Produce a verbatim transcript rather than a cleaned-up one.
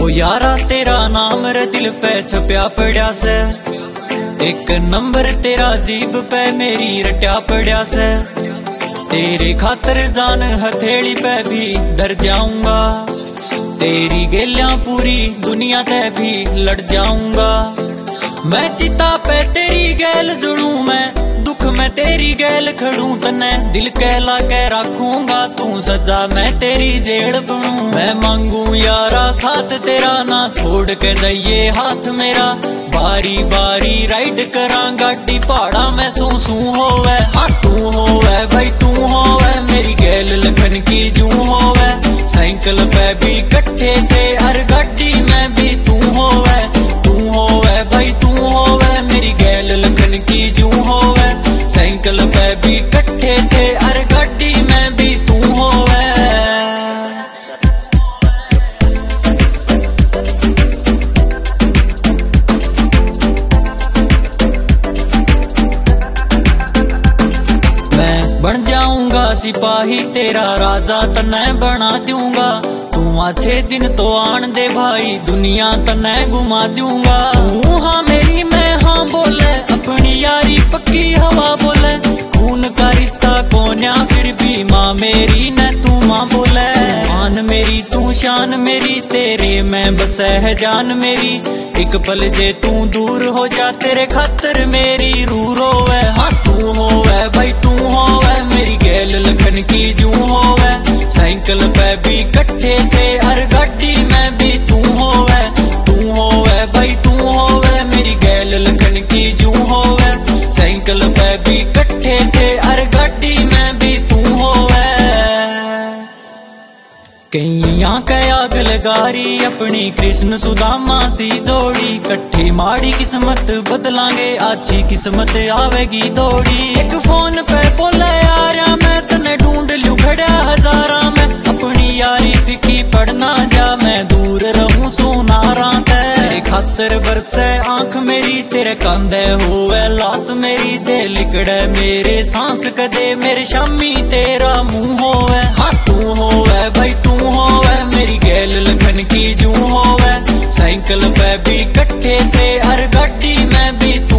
ओ यारा तेरा नाम रे दिल पे छपया पड़ा से, एक नंबर तेरा जीब पे मेरी रट्या पड़ा से। तेरे खातर जान हथेली पे भी डर जाऊंगा, तेरी गेलियां पूरी दुनिया ते भी लड़ जाऊंगा। मैं चिता पे तेरी गैल जुड़ू, मैं दुख में तेरी गैल खड़ू, तने दिल कहला के रखूंगा, तू सजा मैं तेरी जेड़ बनू। मैं मांगू यारा साथ तेरा, ना छोड़ के जाइए हाथ मेरा, बारी बारी राइड करा गाड़ी पहाड़ा में सू सू होवे। हाँ तू होवे भाई तू होवे, मेरी गैल लखन की जू होवे। साइकिल पे भी कट्ठे थे हर गाड़ी में भी तू होवे, तू होवे भाई तू होवे, मेरी गैल लखन की जू होवे। साइकिल पे भी कट्ठे थे हर गाड़ी में भी तू होवे। मैं बन जाऊंगा सिपाही तेरा, राजा तने बना दूंगा। तू अच्छे दिन तो आन दे भाई, दुनिया तने घुमा दूंगा। तू हाँ मेरी मैं हाँ बोले, अपनी यारी पक्की हवा बोले। खून का रिश्ता कोन्या फिर भी माँ मेरी न तू माँ बोले। मान मेरी तू शान मेरी, तेरे में बसे है जान मेरी। एक पल जे तू दूर हो जा, तेरे खातर मेरी रू रोवे। हाँ तू होवे भाई तू होवे, मेरी गैल लखन की जू होवे। साइकिल पे भी कट्ठे थे हर गाड़ी में भी तू होवे, तू होवे भाई तू होवे, मेरी गैल लखन की जू होवे। साइकिल पे भी कट्ठे थे हर गाड़ी में भी तू होवे। कईयां के आग लगारी अपनी कृष्ण सुदामा सी जोड़ी, कट्ठी माड़ी किस्मत बदलांगे अच्छी किस्मत आवेगी दौड़ी। एक फोन पे बोले यारा मैं तने ढूंढ लूं खड़ा हजारा में, अपनी यारी फिकी पढ़ना जा मैं दूर रहूं सोनारा ते। तेरे खातर बरसे आंख मेरी, तेरे कांधे होवे लाश मेरी। जे लिकड़े मेरे सांस कदे मेरे शामी तेरा मुंह होवे। हाँ तू होवे भाई तू होवे, मेरी गैल लखन की जू होवे। साइकिल पे भी कट्ठे थे हर गाड़ी में भी तू